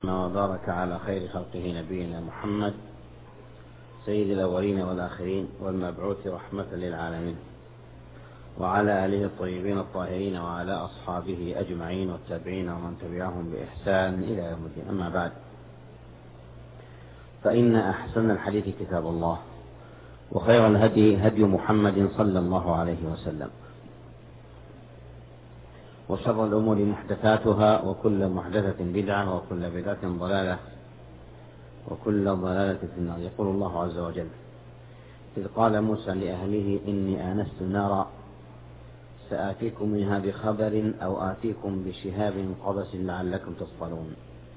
وبارك على خير خلقه نبينا محمد سيد الأولين والآخرين والمبعوث رحمة للعالمين، وعلى آله الطيبين الطاهرين، وعلى أصحابه أجمعين والتابعين ومن تبعهم بإحسان إلى يوم الدين. أما بعد، فإن أحسن الحديث كتاب الله، وخير الهدي هدي محمد صلى الله عليه وسلم، وشر الأمور محدثاتها، وكل محدثة بدعة، وكل بدعة ضلالة، وكل ضلالة في النار. يقول الله عز وجل: إذ قال موسى لأهله إني آنست نارا سآتيكم منها بخبر أو آتيكم بشهاب قبس لعلكم تصطلون.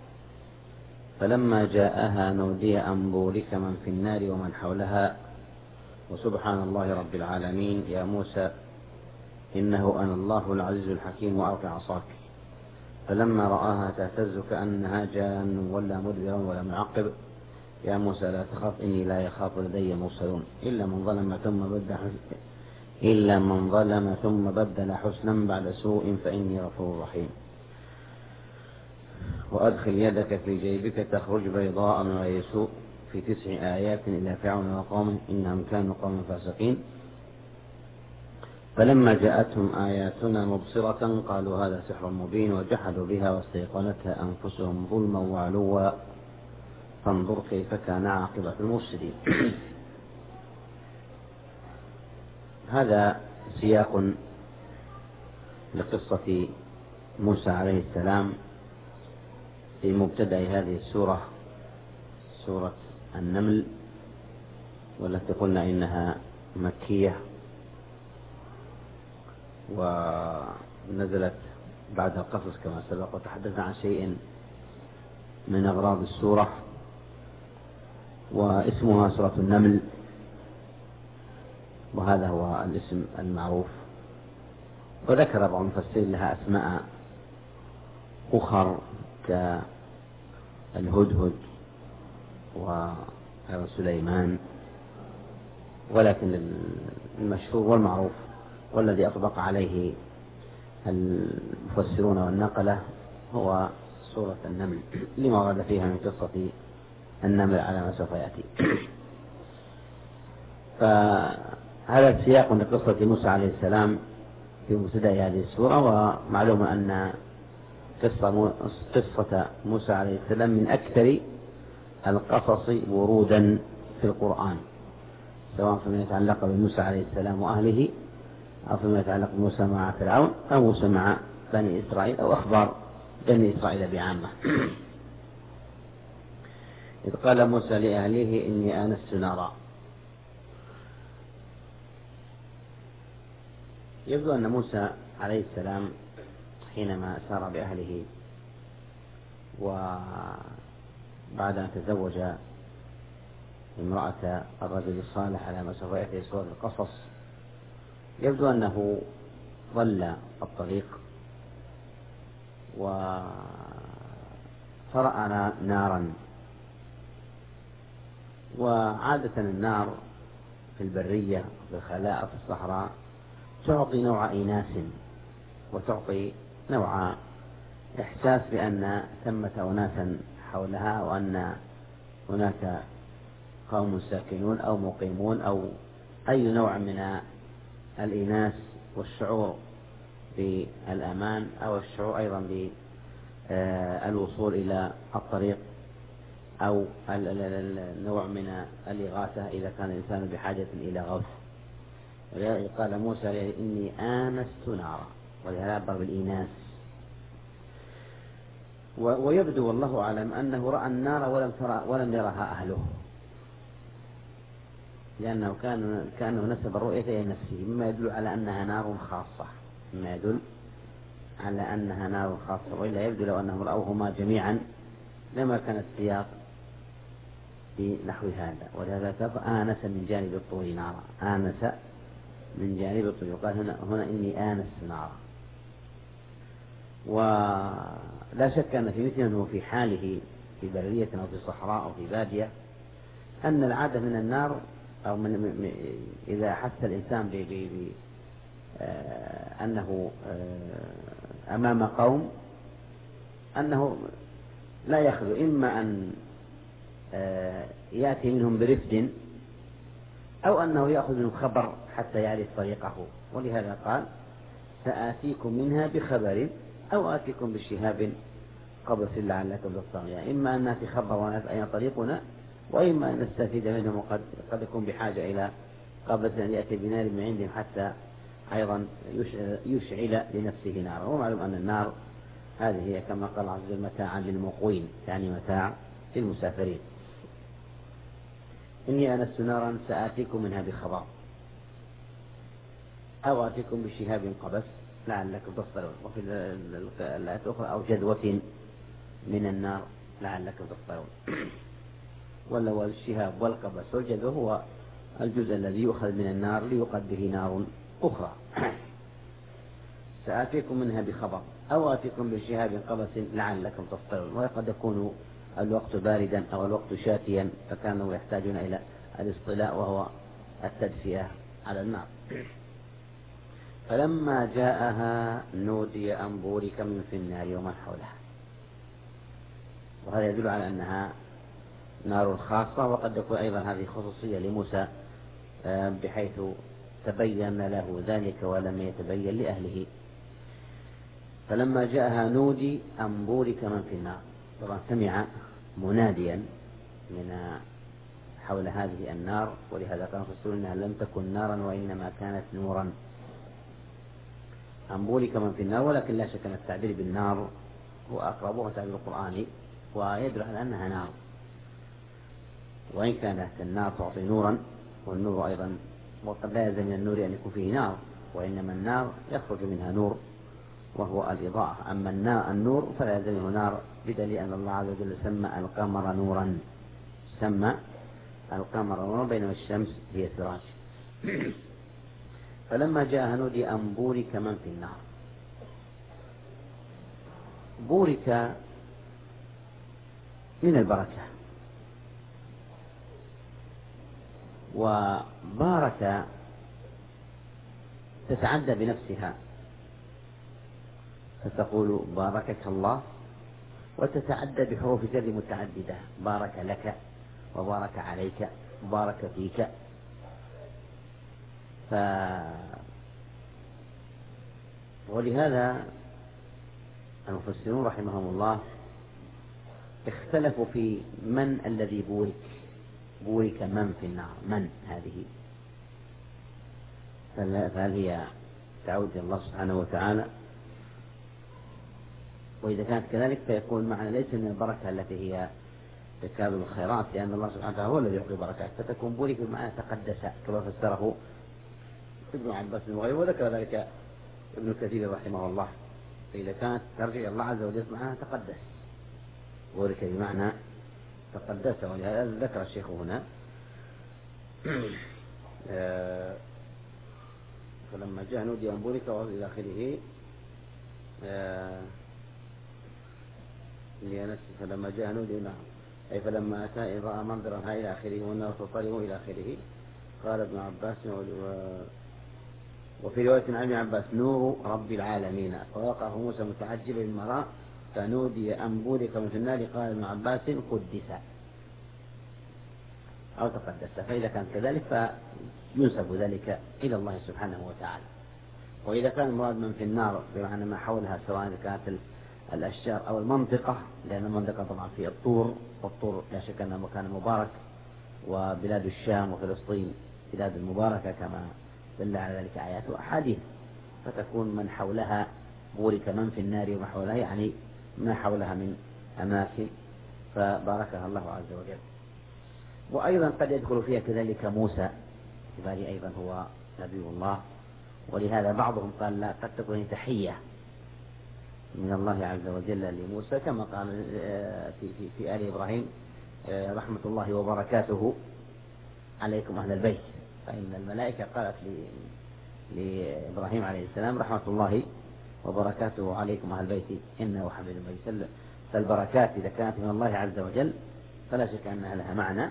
فلما جاءها نودي أن بورك من في النار ومن حولها وسبحان الله رب العالمين. يا موسى إنه أنا الله العزيز الحكيم وألق عصاك. فلما رآها تهتز كأنها جان ولا مدبرا ولم يعقب. يا موسى لا تخف إني لا يخاف لدي مرسلون إلا من ظلم ثم بدل حسنا بعد سوء فإني غفور رحيم. وأدخل يدك في جيبك تخرج بيضاء من غير سوء في 9 آيات إلى فرعون وقومه إنهم كانوا قوما فاسقين. فلما جاءتهم آياتنا مبصرة قالوا هذا سحر مبين وجحدوا بها واستيقنتها أنفسهم ظلما وعلوا فانظر كيف كان عاقبة المفسدين. هذا سياق لقصة موسى عليه السلام في مبتدأ هذه السورة، سورة النمل، والتي قلنا إنها مكية ونزلت بعد القصص كما سبق، وتحدثنا عن شيء من أغراض السورة، واسمها سورة النمل، وهذا هو الاسم المعروف. وذكر بعض المفسرين لها أسماء أخر كالهدهد وسليمان، ولكن المشهور والمعروف والذي أطبق عليه المفسرون والنقلة هو سورة النمل، لما ورد فيها من قصة النمل على ما سوف يأتي. فهذا السياق لقصة موسى عليه السلام في مبتدأ هذه السورة. ومعلوم أن قصة موسى عليه السلام من أكثر القصص ورودا في القرآن، سواء فيما يتعلق بموسى عليه السلام وأهله، أو فيما يتعلق بموسى مع فرعون، أو موسى مع بني إسرائيل، أو أخبار بني إسرائيل بعامة. إذ قال موسى لأهله إني آنست نارا. يبدو أن موسى عليه السلام حينما سار بأهله وبعد أن تزوج امرأة الرجل الصالح على ما سوف يأتي في سورة القصص، يبدو أنه ضل الطريق فرأى نارا. وعادة النار في البرية في الخلاء في الصحراء تعطي نوع إيناس، وتعطي نوع إحساس بأن ثمة أناسا حولها، وأن هناك قوم ساكنون أو مقيمون، أو أي نوع من الإيناس والشعور بالأمان، أو الشعور أيضا بالوصول إلى الطريق، أو النوع من الإغاثة إذا كان الإنسان بحاجة إلى غوث. ولذلك قال موسى إني آنست نارا، ولهذا بالإيناس. ويبدو والله أعلم أنه رأى النار ولم يرها أهله، لأنه كأنه نسب الرؤية إلى نفسه، مما يدل على أنها نار خاصة، وإلا يبدو لو أنهم رأوهما جميعا لما كان السياق في نحو هذا. ولهذا آنس من جانب الطور نارا، آنس من جانب الطور، قال هنا إني آنست نارا. ولا شك أن في مثل أنه في حاله في برية أو في صحراء أو في بادية، أن العادة من النار، أو إذا حس الإنسان أنه أمام قوم، أنه لا يخلو إما أن يأتي منهم برفد، أو أنه يأخذ منهم خبر حتى يعرف طريقه، ولهذا قال سآتيكم منها بخبر أو آتيكم بشهاب قبس لعلكم تصطلون. يعني إما أن نأتي خبر ونعرف أين طريقنا، وإما أن نستفيد منهم، وقد يكون بحاجة إلى قبس أن يأتي بنار من عندهم حتى أيضا يشعل لنفسه نارا. ومعلوم أن النار هذه هي كما قال عز وجل متاعا للمقوين، يعني متاع للمسافرين. إني آنست نارا سآتيكم منها بخبر أو آتيكم بشهاب قبس لعلكم تصطلون. وفي الآية الأخرى أو جذوة من النار لعلكم تصطلون. والشهاب والقبس والجذوة هو الجزء الذي يؤخذ من النار ليقد به نار أخرى. سآتيكم منها بخبر أو آتيكم بشهاب قبس لعلكم تصطلون. وقد يكون الوقت باردا أو الوقت شاتيا، فكانوا يحتاجون إلى الاصطلاء وهو التدفئة على النار. فلما جاءها نودي أن بورك من في النار ومن حولها. وهذا يدل على أنها نار خاصة، وقد يكون أيضا هذه خصوصية لموسى بحيث تبين له ذلك ولم يتبين لأهله. فلما جاءها نودي أن بورك من في النار. طبعا سمع مناديا من حول هذه النار، ولهذا قال الرسول إنها لم تكن نارا وإنما كانت نورا. أن بورك من في النار، ولكن لا شك أن التعبير بالنار هو أقرب، وهو تعبير القرآني ويدل على أنها نار، وإن كانت النار تعطي نورا، والنور أيضا وقد لا يلزم من النور أن يكون فيه نار، وإنما النار يخرج منها نور وهو الإضاءة. أما النور فلا يلزم منه نار، بدليل أن الله عز وجل سمى القمر نورا، سمى القمر نورا، بينما الشمس هي سراج. فلما جاء نودي أن بورك من في النار. بورك من البركة، وبارك تتعدى بنفسها، فتقول باركك الله، وتتعدى بحروف جر متعددة، بارك لك وبارك عليك وبارك فيك. ولهذا المفسرون رحمهم الله اختلفوا في من الذي بورك من في النار، من هذه؟ فهل هي تعود إلى الله سبحانه وتعالى؟ وإذا كانت كذلك فيكون معنى ليس من البركة التي هي تكاد الخيرات، لأن الله سبحانه وتعالى هو الذي يعطي بركات، فتكون بورك بمعنى تقدس كما فسره ابن عباس وغيره، وذكر ذلك ابن كثير رحمه الله. فإذا كانت ترجع الله عز وجل معناها تقدس، بورك بمعنى تقدس، ولهذا ذكر الشيخ هنا فلما جاء نودي أن بورك إلى آخره. فلما جاء نودي أي فلما أتى رأى منظرا إلى آخره والنار تطلع إلى آخره. قال ابن عباس وفي رواية عن ابن عباس نور رب العالمين، فوقعه موسى متعجبا لما رأى فنودي أن بورك من في النار. قال ابن عباس قدس أو تقدس. فإذا كان كذلك فينسب ذلك إلى الله سبحانه وتعالى. وإذا كان المراد من في النار بمعنى ما حولها، سواء كانت الأشجار أو المنطقة، لأن المنطقة طبعا في الطور، والطور لا شك أنه مكان مبارك، وبلاد الشام وفلسطين بلاد المباركة كما دل على ذلك آيات وأحاديث. فتكون من حولها بورك من في النار وما حولها، يعني ما حولها من أماكن فباركها الله عز وجل. وأيضا قد يدخل فيها كذلك موسى، باعتباره أيضا هو نبي الله، ولهذا بعضهم قال لا، قد تكون تحية من الله عز وجل لموسى، كما قال في آل إبراهيم رحمة الله وبركاته عليكم أهل البيت. فإن الملائكة قالت لإبراهيم عليه السلام رحمة الله وبركاته عليكم أهل البيت إنه حميد مجيد. فالبركات إذا كانت من الله عز وجل فلا شك أنها لها معنى،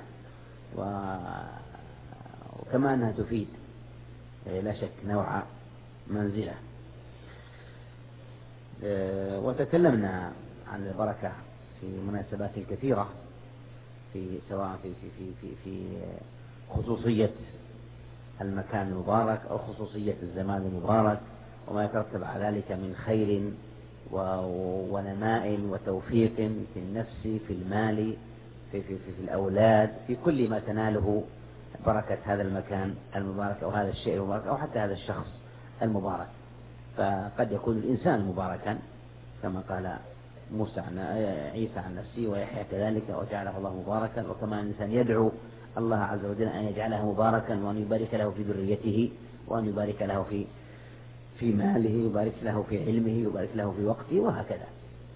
وكما أنها تفيد لا شك نوع منزلة. وتكلمنا عن البركة في مناسبات كثيرة، سواء في خصوصية المكان المبارك أو خصوصية الزمان المبارك، وما يترتب على ذلك من خير ونماء وتوفيق في النفس، في المال، في الأولاد، في كل ما تناله بركة هذا المكان المبارك أو هذا الشيء المبارك أو حتى هذا الشخص المبارك. فقد يكون الإنسان مباركا كما قال عيسى عن نفسه، ويحيى كذلك وجعله الله مباركا، وكما الإنسان يدعو الله عز وجل أن يجعله مباركا وأن يبارك له في ذريته وأن يبارك له في ماله، يبارك له في علمه، يبارك له في وقته، وهكذا.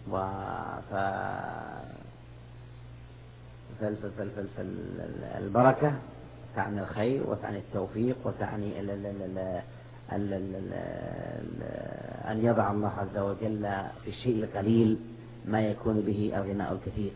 فالبركة تعني الخير وتعني التوفيق وتعني أن يضع الله عز وجل في الشيء القليل ما يكون به الغناء الكثير.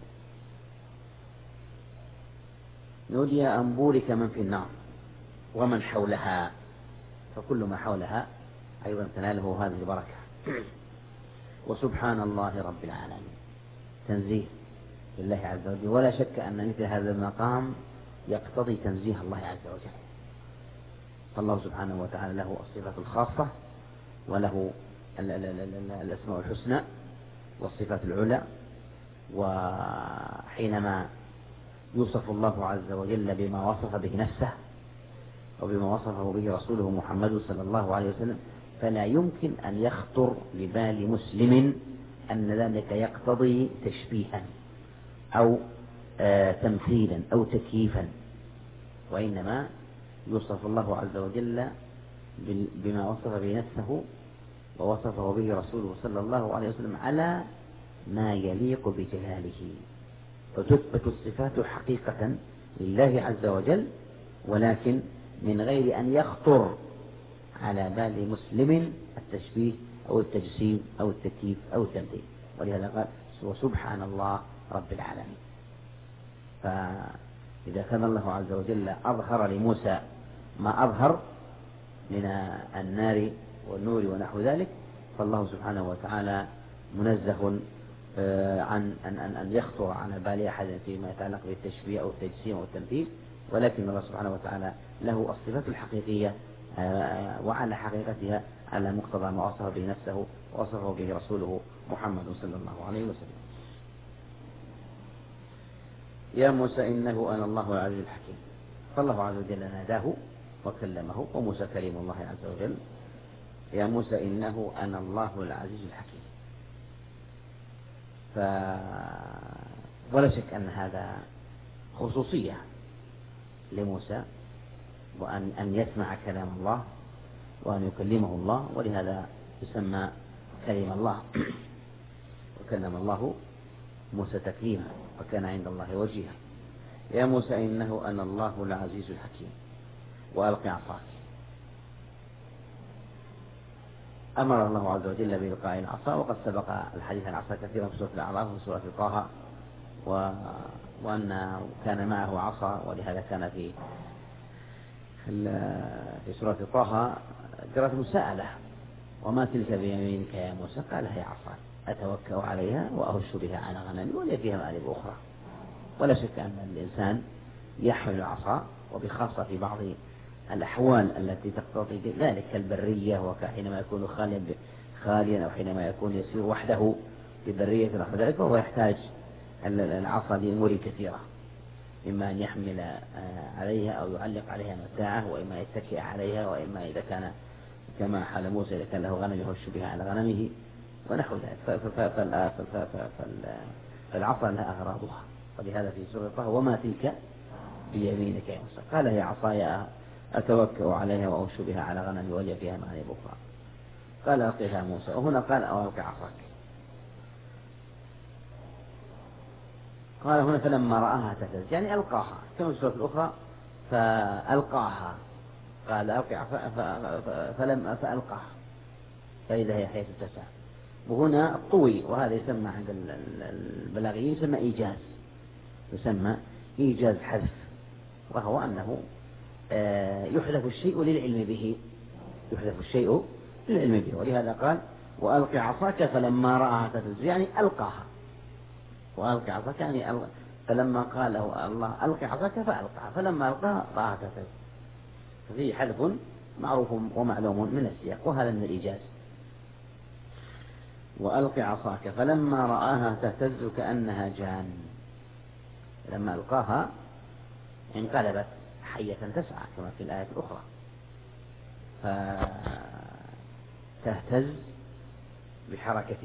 نودي أن بورك من في النار ومن حولها، فكل ما حولها أيضا تناله هذه البركة. وسبحان الله رب العالمين، تنزيه لله عز وجل، ولا شك أن مثل هذا المقام يقتضي تنزيه الله عز وجل. فالله سبحانه وتعالى له الصفات الخاصة، وله الأسماء الحسنى والصفات العلى، وحينما يوصف الله عز وجل بما وصف به نفسه وبما وصفه به رسوله محمد صلى الله عليه وسلم، فلا يمكن أن يخطر لبال مسلم أن ذلك يقتضي تشبيها أو تمثيلا أو تكييفا، وإنما يوصف الله عز وجل بما وصف به نفسه ووصفه به رسوله صلى الله عليه وسلم على ما يليق بجلاله، فتثبت الصفات حقيقة لله عز وجل، ولكن من غير أن يخطر على بال مسلم التشبيه أو التجسيم أو التكييف أو التمثيل. ولهذا قال وسبحان الله رب العالمين. فإذا كان الله عز وجل أظهر لموسى ما أظهر من النار والنور ونحو ذلك، فالله سبحانه وتعالى منزه عن أن يخطر على بال أحد فيما يتعلق بالتشبيه أو التجسيم أو التمثيل، ولكن الله سبحانه وتعالى له الصفات الحقيقية وعلى حقيقتها على مقتضى ما وصف به نفسه ووصفه به رسوله محمد صلى الله عليه وسلم. يا موسى إنه أنا الله العزيز الحكيم. فالله عز وجل ناداه وكلمه، وموسى كريم الله عز وجل. يا موسى إنه أنا الله العزيز الحكيم. ولا شك أن هذا خصوصية لموسى، وأن يسمع كلام الله وأن يكلمه الله، ولهذا يسمى كلم الله. وكلم الله موسى تكليما وكان عند الله وجيها. يا موسى إنه أنا الله العزيز الحكيم وألق عصاك. أمر الله عز وجل بإلقاء العصا، وقد سبق الحديث عن العصا كثيرا في سورة الأعراف وفي سورة طه، وأن كان معه عصا، ولهذا كان في سورة طه جرت مساءلة: وما تلك بيمينك يا موسى؟ قال: هي عصا أتوكأ عليها وأهش بها على غنمي ولي فيها مآرب أخرى. ولا شك أن الإنسان يحمل العصا، وبخاصة في بعض الأحوال التي تقتضي ذلك كالبرية، وحينما يكون خاليا أو حينما يكون يسير وحده في برية نحو ذلك، وهو يحتاج العصا لأمور كثيرة، إما أن يحمل عليها أو يعلق عليها متاعه، وإما يتكئ عليها، وإما إذا كان كما حال موسى إذا كان له غنم يهش بها على غنمه ونحو ذلك. فالعصا لها أغراضها، ولهذا في سورة طه: وما تلك بيمينك يا موسى؟ قال: هي عصاي أتوكأ عليها وأهش بها على غنمي ولي فيها مآرب أخرى. قال: ألقها موسى. وهنا قال: أو ألق عصاك. قال هنا: فلما رآها تهتز، يعني ألقاها، كما في السورة الأخرى فألقاها، قال: ألقى فألقاها فإذا هي حيث تسعى. وهنا طوي، وهذا يسمى عند البلاغيين يسمى إيجاز، يسمى إيجاز حذف، وهو أنه يحذف الشيء للعلم به، يحذف الشيء للعلم به. ولهذا قال: وألقي عصاك فلما رآها تهتز، يعني ألقاها. وألقي عصاك يعني فلما قال له الله ألقي عصاك فألقى، فلما ألقاها رآها تهتز. ففيه حذف معروف ومعلوم من السياق، وهذا من الإيجاز. وألقي عصاك فلما رآها تهتز كأنها جان، لما ألقاها انقلبت حية تسعى كما في الآية الأخرى، فتهتز بحركة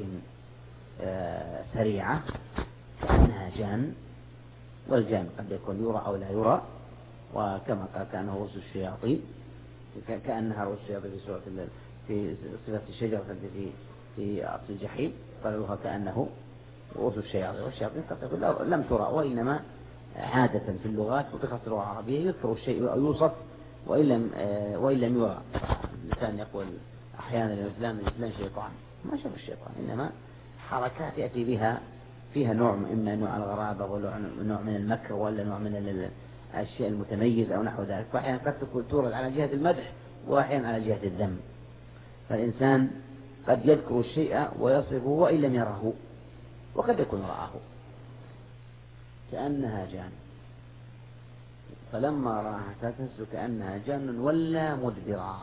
سريعة كأنها جان، والجان قد يكون يرى أو لا يرى، وكما قال كأنه رؤوس الشياطين، كأنها رؤوس الشياطين في سورة في صفة الشجرة التي في أصل الجحيم قالوها كأنه رؤوس الشياطين، والشياطين قد تكون لم ترى، وإنما عادة في اللغات وبخاصة اللغة العربية يذكر الشيء أو يوصف وإن لم يرى. الإنسان يقول أحيانا فلان شيطان، ما شاف الشيطان، إنما حركات يأتي بها فيها نوع، إما نوع الغرابة ونوع من المكر، ولا نوع من الشيء المتميز أو نحو ذلك. فأحيانا قد تكون تورد على جهة المدح، وأحيانا على جهة الذم. فالإنسان قد يذكر الشيء ويصفه وإن لم يره، وقد يكون رآه. كأنها جان فلما رآها تهتز كأنها جان ولا مدبرا،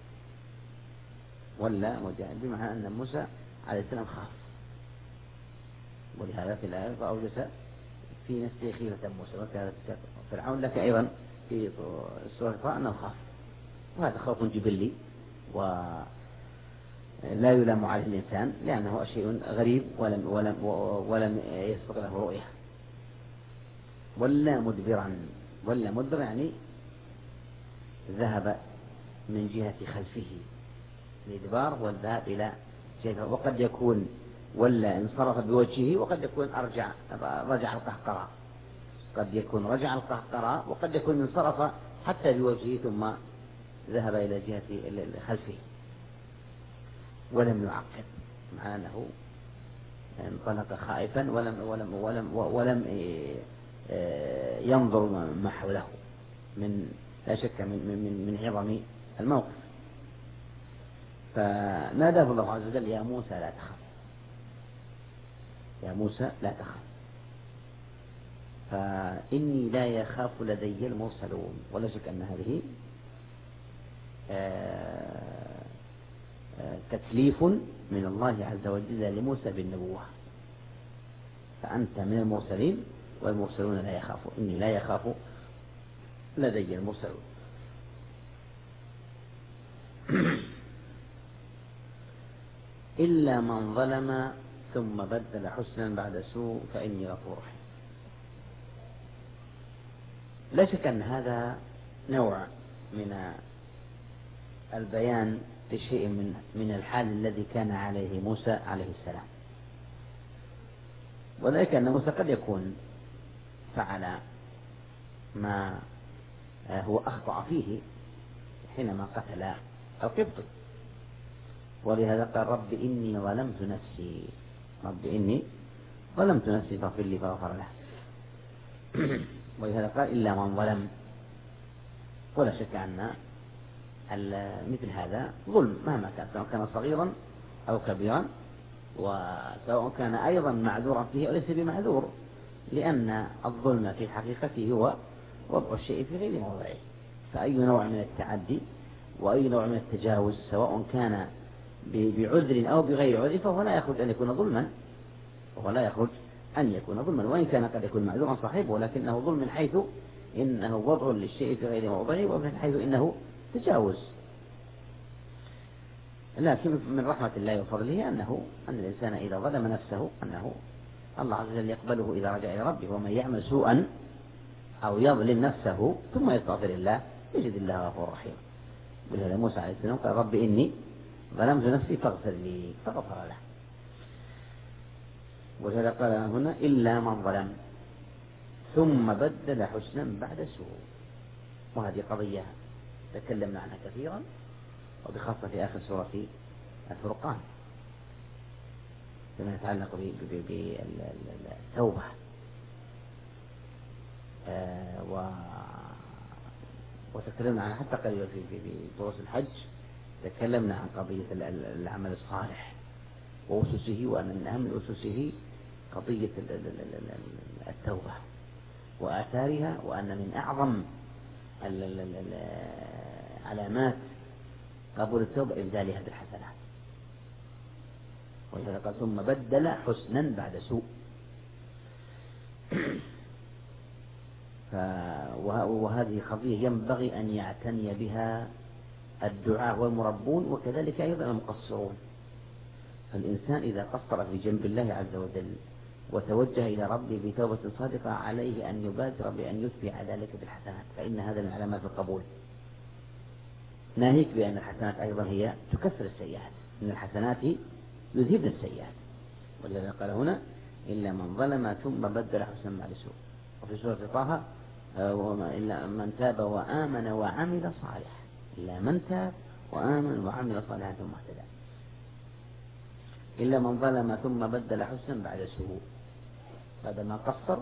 بمعنى أن موسى عليه السلام خاف، ولهذا في الآية فأوجس في نفسه خيفة موسى وكانت فرعون لك أيضا في سورة الإسراء أنه خاف، وهذا خوف جبلي ولا يلام عليه الإنسان، لأنه شيء غريب ولم يسبق له رؤية. ولا مدبرا يعني ذهب من جهة خلفه، الإدبار والذهاب إلى جهة، وقد يكون ولا انصرف بوجهه، وقد يكون رجع القهقراء، قد يكون رجع القهقراء، وقد يكون انصرف حتى بوجهه ثم ذهب إلى جهة خلفه. ولم يعقب، مع أنه انطلق خائفا ولم ينظر ما حوله، لا شك من عظم الموقف. فناداه الله عز وجل يا موسى لا تخف، يا موسى لا تخف، فإني لا يخاف لدي المرسلون. ولا شك أن هذه تكليف من الله عز وجل لموسى بالنبوة، فأنت من المرسلين والمرسلون لا يخافوا، إني لا يخاف لدي المرسلون. إلا من ظلم ثم بدل حسنا بعد سوء فإني غفور رحيم. لا شك أن هذا نوع من البيان لشيء من الحال الذي كان عليه موسى عليه السلام، وذلك أن موسى قد يكون فعل ما هو أخطأ فيه حينما قتل القبط، ولهذا قال رب إني ظلمت نفسي فاغفر لي فغفر له. ولهذا قال إلا من ظلم. ولا شك أن مثل هذا ظلم مهما كان، سواء كان صغيرا أو كبيرا، وسواء كان أيضا معذورا فيه أو ليس بمعذور، لأن الظلم في حقيقته هو وضع الشيء في غير موضعه. فأي نوع من التعدي وأي نوع من التجاوز سواء كان بعذر أو بغير عذر فهو لا يخرج أن يكون ظلما، وإن كان قد يكون معذورا صاحبه، ولكنه ظلم من حيث إنه وضع للشيء في غير موضعه، ومن حيث إنه تجاوز. لكن من رحمة الله وفضله أن الإنسان إذا ظلم نفسه أنه الله عز وجل يقبله إذا رجع إلى ربه. ومن يعمل سوءا أو يظلم نفسه ثم يستغفر الله يجد الله غفورا رحيما. ولهذا موسى عليه السلام قال رب إني ظلمت نفسي فاغفر لي فغفر له. وهذا قال هنا إلا من ظلم ثم بدل حسنا بعد سوء، وهذه قضية تكلمنا عنها كثيرا، وبخاصة في آخر سورة الفرقان فيما يتعلق بالتوبة. وتكلمنا عنها حتى قريبا في دروس الحج، تكلمنا عن قضية العمل الصالح وأسسه، وأن من أهم أسسه قضية التوبة وآثارها، وأن من أعظم علامات قبول التوبة إبدالها بالحسنات. ولذلك قال ثم بدل حسنا بعد سوء. وهذه قضية ينبغي أن يعتني بها الدعاة والمربون، وكذلك أيضا المقصرون. فالإنسان إذا قصر في جنب الله عز وجل وتوجه إلى ربه بتوبة صادقة عليه أن يبادر بأن يتبع ذلك بالحسنات، فإن هذا من علامات القبول. ناهيك بأن الحسنات أيضا هي تكسر السيئات، إن الحسنات يذهبن السيئات. ولذلك قال هنا إلا من ظلم ثم بدل حسنا بعد سوء. وفي سورة طه إلا من تاب وآمن وعمل صالحا، إلا من تاب وآمن وعمل صالحا ثم اهتدى. إلا من ظلم ثم بدل حسنا بعد سوء، بعدما قصر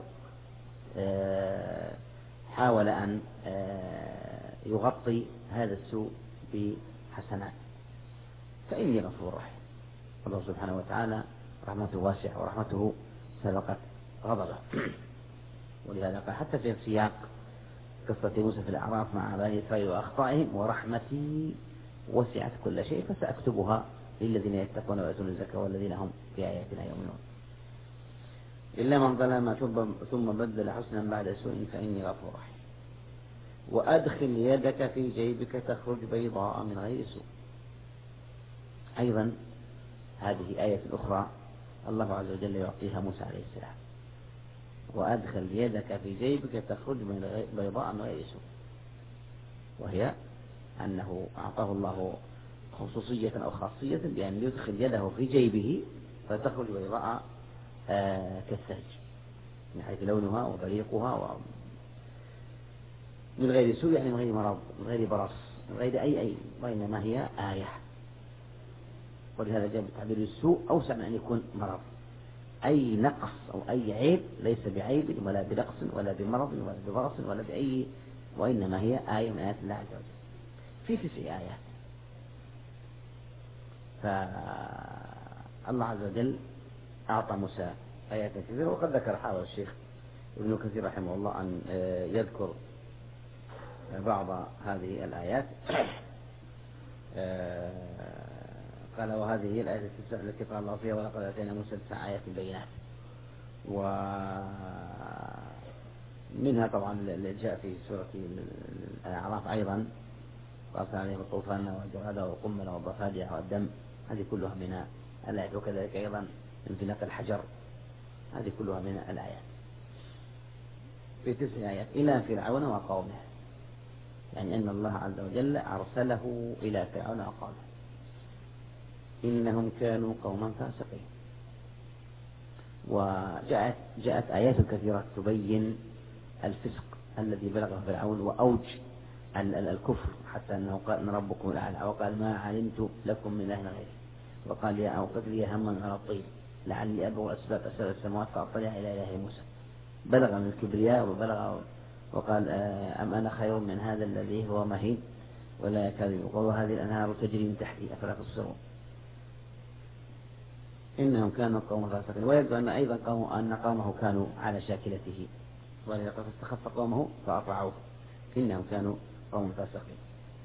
حاول أن يغطي هذا السوء بحسنات، فإني غفور رحيم. الله سبحانه وتعالى رحمته واسعة ورحمته سبقت غضبه. ولهذا قال حتى في سياق قصة موسى في الأعراف مع بني إسرائيل وأخطائهم ورحمتي وسعت كل شيء فسأكتبها للذين يتقون ويؤتون الزكاة والذين هم بآياتنا يؤمنون. إلا من ظلم ثم بدل حسنا بعد سوء فإني غفور رحيم. وأدخل يدك في جيبك تخرج بيضاء من غير سوء. أيضا هذه آية أخرى الله عز وجل يعطيها موسى عليه السلام. وأدخل يدك في جيبك تخرج بيضاء من غير سوء، وهي أنه أعطاه الله خصوصية أو خاصية بأن يدخل يده في جيبه فتخرج بيضاء كالثلج من حيث لونها وبريقها من غير سوء، يعني من غير مرض، من غير برص، من غير أي وإنما هي آية. ولهذا جاء بتعبير السوء أوسع من أن يكون مرض. أي نقص أو أي عيب ليس بعيب ولا بنقص ولا بمرض ولا ببرص ولا بأي، وإنما هي آية من آيات الله عز وجل في 9 آيات. فالله عز وجل أعطى موسى آيات كثيرة، وقد ذكر حاول الشيخ ابن كثير رحمه الله أن يذكر بعض هذه الآيات. قال وهذه هي الآية التي قال الله فيها ولقد آتينا موسى 9 آيات بينات. ومنها طبعا اللي جاء في سورة الأعراف أيضا وأرسل عليهم الطوفان والجراد والقمل والضفادع والدم، هذه كلها من الآيات. وكذلك أيضا انفلاق الحجر، هذه كلها من الآيات. في 9 آيات إلى فرعون وقومه، يعني أن الله عز وجل أرسله إلى فرعون وقومه إنهم كانوا قوما فاسقين. وجاءت آيات كثيرة تبين الفسق الذي بلغه فرعون وأوج الكفر، حتى أنه قال إن ربكم الأعلى، وقال ما علمت لكم من إله غيري، وقال يا أوقد لي هما على الطين لعلي أبلغ أسباب السماوات فأطلع إلى إله موسى. بلغ من الكبرياء وبلغ وقال أم أنا خير من هذا الذي هو مهين ولا يكاد يقول وهذه الأنهار تجري من تحتي أفلا تبصرون. إنهم كانوا قوما فاسقين. ويبدو أن أيضا أن قومه كانوا على شاكلته، ولذلك فاستخف قومه فأطاعوه إنهم كانوا قوما فاسقين.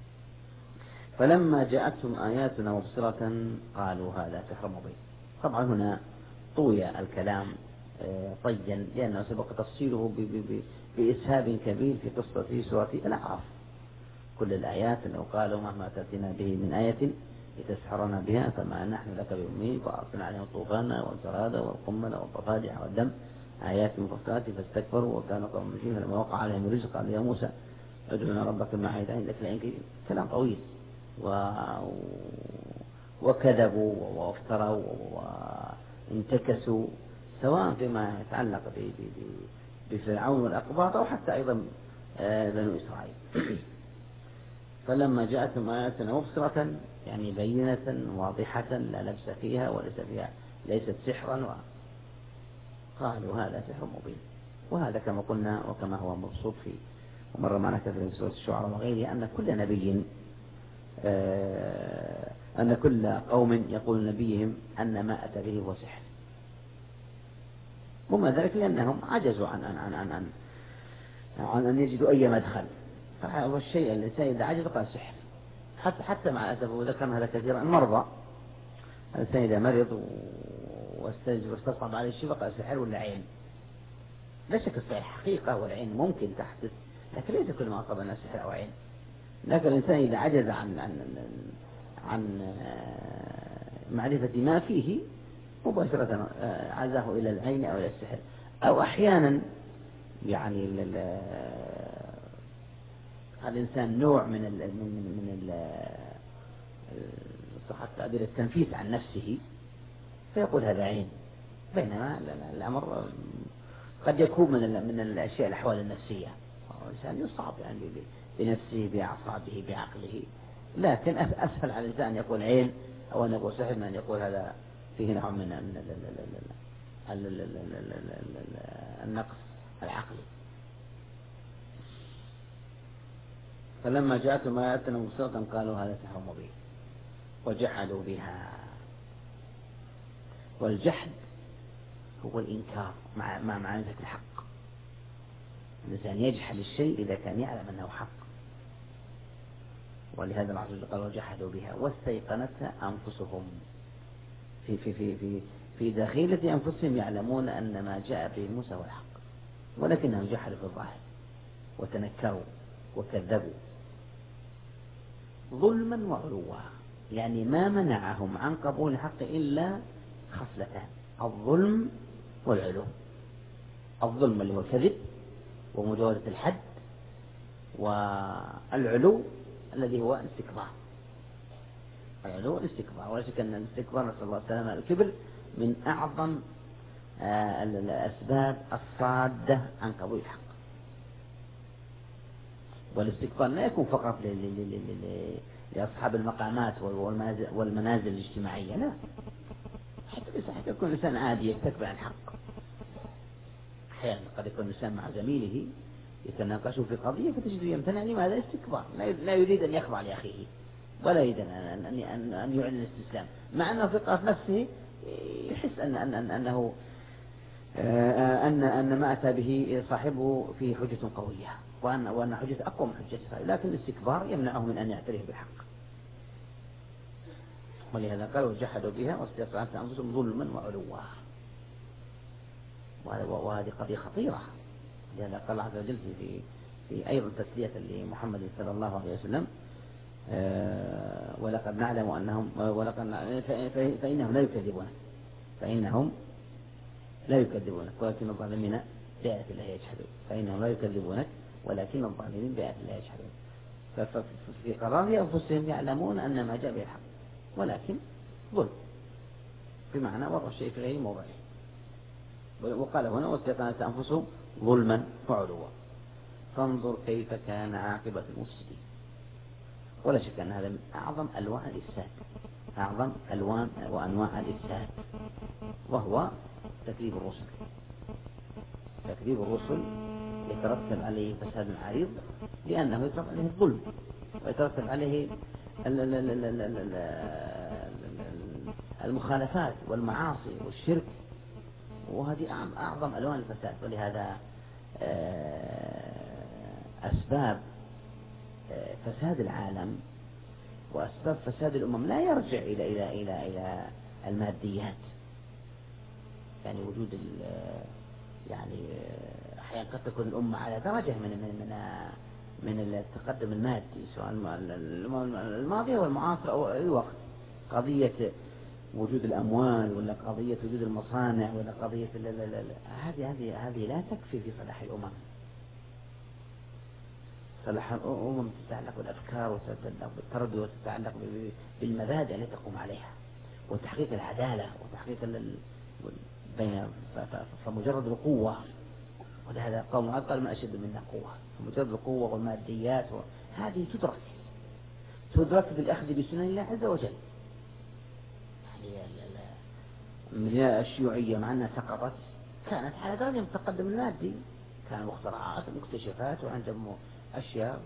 فلما جاءتهم آياتنا مبصرة قالوا هذا سحر مبين. طبعا هنا طوي الكلام طيا لأنه سبق تفصيله بإسهاب كبير في قصة سورة الأعراف. كل الآيات لو قالوا مهما تأتينا به من آية لتسحرنا بها فما نحن لك بمؤمنين فأرسلنا عليهم الطوفان والجراد والقمل والضفادع والدم آيات مفصلات فاستكبروا وكانوا قوما مجرمين. فلما وقع عليهم الرجز قال يا موسى ادع لنا ربك ما عهد عندك لئن كلام طويل وكذبوا وافتروا وانتكسوا سواء فيما يتعلق بفرعون والأقباط أو حتى أيضا بنو إسرائيل. فلما جاءتهم آياتنا مبصرة يعني بينة واضحة لا لبس فيها وليس فيها ليست سحرا قالوا هذا سحر مبين. وهذا كما قلنا وكما هو مبسوط فيه ومر معنا كثير في سورة الشعراء وغيرها أن كل نبي أن كل قوم يقول نبيهم أن ما أتى به هو سحر. وما ذلك لأنهم عجزوا عن أن يجدوا أي مدخل. والشيء الإنسان إذا عجز قال سحر. حتى مع الأسف وذكرنا هذا كثيرا، المرضى الإنسان إذا مرض واستصعب عليه الشفاء قال سحر ولا عين. لا شك السحر حقيقة والعين ممكن تحدث، لكن ليس كل ما أصاب الناس سحر أو عين. لكن الإنسان إذا عجز عن معرفة ما فيه مباشرة عزاه إلى العين أو إلى السحر. أو أحيانا يعني الإنسان نوع من صح التعبير التنفيس عن نفسه فيقول هذا عين، بينما الأمر قد يكون من الأشياء الأحوال النفسية. الإنسان يصاب يعني بنفسه بأعصابه بعقله، لكن أسهل على الإنسان أن يقول عين أو أن يقول سحر من أن يقول هذا فيه نوع من النقص العقلي. فلما جاءتهم آياتنا مبصرة قالوا هذا سحر مبين وجحدوا بها. والجحد هو الإنكار مع معرفة الحق. الإنسان يجحد الشيء إذا كان يعلم أنه حق. ولهذا الله عز وجل قال وجحدوا بها واستيقنتها أنفسهم. في داخلة أنفسهم يعلمون أن ما جاء به موسى هو الحق، ولكنهم جحدوا في الظاهر وتنكروا وكذبوا ظلما وعلوا. يعني ما منعهم عن قبول الحق إلا خصلتان: الظلم والعلو. الظلم اللي هو الكذب ومجاوزة الحد، والعلو الذي هو الاستكبار. العلو الاستكبار، ولا شك أن الاستكبار نسأل الله السلامة الكبر من أعظم الأسباب الصادة عن قبول الحق. والاستكبار لا يكون فقط لأصحاب المقامات والمنازل الاجتماعية، لا، حتى يكون الإنسان عادي يستكبر عن الحق. أحيانا قد يكون الإنسان مع زميله يتناقشوا في قضية فتجد يمتنع. لماذا؟ استكبار، لا يريد أن يخضع لأخيه ولا يريد أن يعلن الاستسلام، مع أنه في قرار نفسه يحس أن ما أتى به صاحبه فيه حجة قوية، وأن حجة أقوى من حجته، لكن الاستكبار يمنعه من أن يعترف بالحق. ولهذا قالوا جحدوا بها واستيقنتها أنفسهم ظلما وعلوا. وهذه قضية خطيرة. لهذا قال الله عز وجل في أيضا تسلية لمحمد صلى الله عليه وسلم: ولقد نعلم أنهم فإنهم لا يكذبونك ولكن الظالمين بآيات الله يجحدون. فإنهم لا يكذبونك ولكن الظالمين بآيات الله يجحدون. ففي قرار أنفسهم يعلمون أن ما جاء به الحق، ولكن ظلم بمعنى وضع الشيء في غير موضعه. وقال هنا واستيقنت أنفسهم ظلما وعلوا فانظر كيف كان عاقبة المفسدين. ولا شك أن هذا من أعظم ألوان الإفساد، أعظم ألوان وأنواع الإفساد، وهو تكذيب الرسل. تكذيب الرسل يترتب عليه فساد عريض، لأنه يترتب عليه الظلم، ويترتب عليه المخالفات والمعاصي والشرك، وهذه أعظم ألوان الفساد. ولهذا أسباب فساد العالم وأسباب فساد الأمم لا يرجع إلى الماديات. يعني وجود يعني أحيانا قد تكون الأمة على درجة من التقدم المادي، سواء الماضي والمعاصر أو أي وقت. قضية وجود الأموال ولا قضية وجود المصانع ولا قضية هذه لا تكفي في صلاح الأمم. صلاح الأمم تتعلق بالأفكار وتتعلق بالتردد وتتعلق بالمبادئ التي تقوم عليها وتحقيق العدالة وتحقيق بين. فمجرد القوة، ولهذا قوم أقل من أشد منا قوة، فمجرد القوة والماديات هذه تدرك بالأخذ بسنن الله عز وجل. من الشيوعية مع أنها سقطت كانت على درجة من التقدم المادي، كان مخترعات ومكتشفات وعندهم أشياء.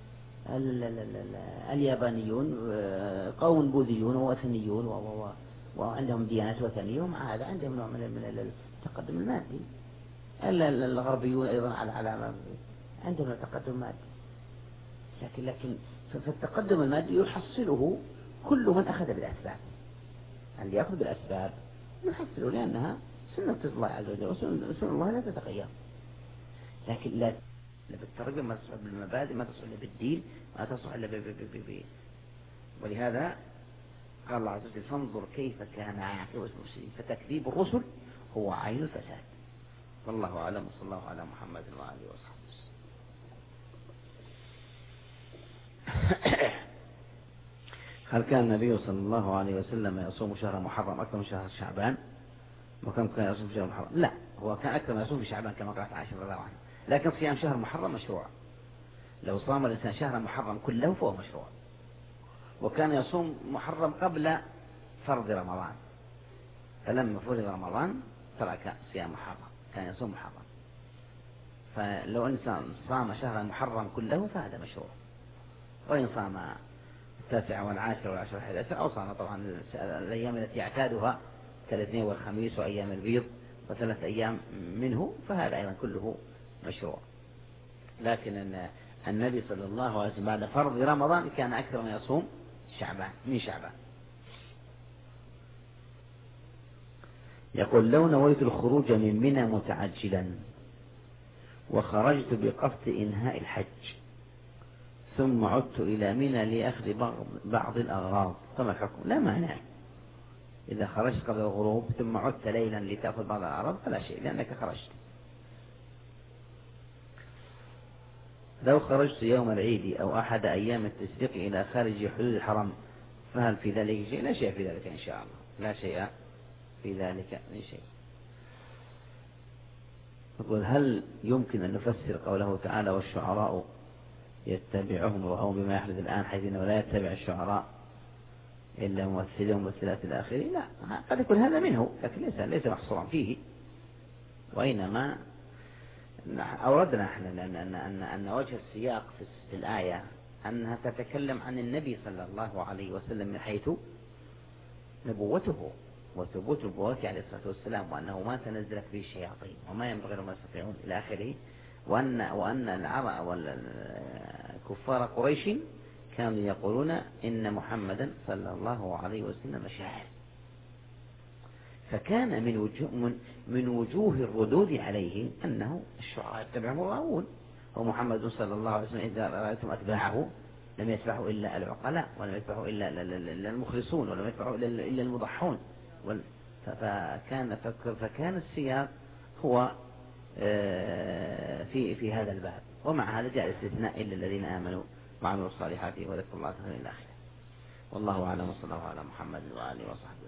اليابانيون قوم بوذيون ووثنيون وعندهم ديانات وثنية، ومع هذا عندهم نوع من التقدم المادي. الغربيون أيضا على عندهم تقدم مادي، لكن فالتقدم المادي يحصله كل من أخذ بالأسباب. اللي يأخذ بالأسباب يحصله، لأنها سنة الله عز وجل، وسنة الله لا تتغير. لكن لا بالتربية ما تصح بالمبادئ، ما تصح إلا بالدين، ما تصح إلا ولهذا قال الله عز وجل: فانظر كيف كان عاقبة المرسلين. فتكذيب الرسل هو عين الفساد. والله أعلم، وصلى الله على محمد وآله وصحبه. هل كان النبي صلى الله عليه وسلم يصوم شهر محرم أكثر من شهر شعبان؟ وكم كان يصوم شهر محرم؟ لا، هو كان أكثر ما يصوم في شعبان كما قالت عائشة رضي الله عنها، لكن صيام شهر محرم مشروع. لو صام الإنسان شهر محرم كله فهو مشروع. وكان يصوم محرم قبل فرض رمضان، فلما فرض رمضان ترك صيام محرم، كان يصوم محرم. فلو إنسان صام شهر محرم كله فهذا مشروع. وإن صام 9 والعاشر والعشر والحادي، أو صام طبعا الأيام التي يعتادها كالاثنين والخميس وأيام البيض و3 أيام منه، فهذا أيضا كله مشروع. لكن النبي صلى الله عليه وسلم بعد فرض رمضان كان أكثر ما يصوم من شعبان. يقول: لو نويت الخروج من منى متعجلا وخرجت بقصد إنهاء الحج ثم عدت إلى منى لأخذ بعض الأغراض، فما الحكم؟ لا مانع. إذا خرجت قبل الغروب ثم عدت ليلا لتأخذ بعض الأغراض فلا شيء، لأنك خرجت. لو خرجت يوم العيد أو أحد أيام التشريق إلى خارج حدود الحرم فهل في ذلك شيء؟ لا شيء في ذلك إن شاء الله، لا شيء في ذلك من شيء. يقول: هل يمكن أن نفسر قوله تعالى: والشعراء يتبعهم وهم بما يحدث الآن، حيث أنه لا يتبع الشعراء إلا ممثلين وممثلات الآخرين؟ لا، قد يكون هذا منه، لكن ليس محصورا فيه. وإنما أوردنا احنا أن وجه السياق في الآية أنها تتكلم عن النبي صلى الله عليه وسلم من حيث نبوته وثبوت نبوته عليه الصلاة والسلام، وأنه ما تنزلت به الشياطين وما ينبغي لهم يستطيعون إلى آخره، وأن العرب والكفار قريش كانوا يقولون إن محمدا صلى الله عليه وسلم شاعر. فكان من وجوه الردود عليه أنه الشعراء يتبعهم الغاوون، ومحمد صلى الله عليه وسلم إذا رأيتم أتباعه لم يتبعوا إلا العقلاء، ولم يتبعوا إلا المخلصون، ولم يتبعوا إلا المضحون. فكان السياق هو في هذا الباب. ومع هذا جاء الاستثناء إلا الذين آمنوا وعملوا الصالحات وذكروا الله تعالى إلى آخره. والله أعلم، وصلى الله على محمد وآله وصحبه.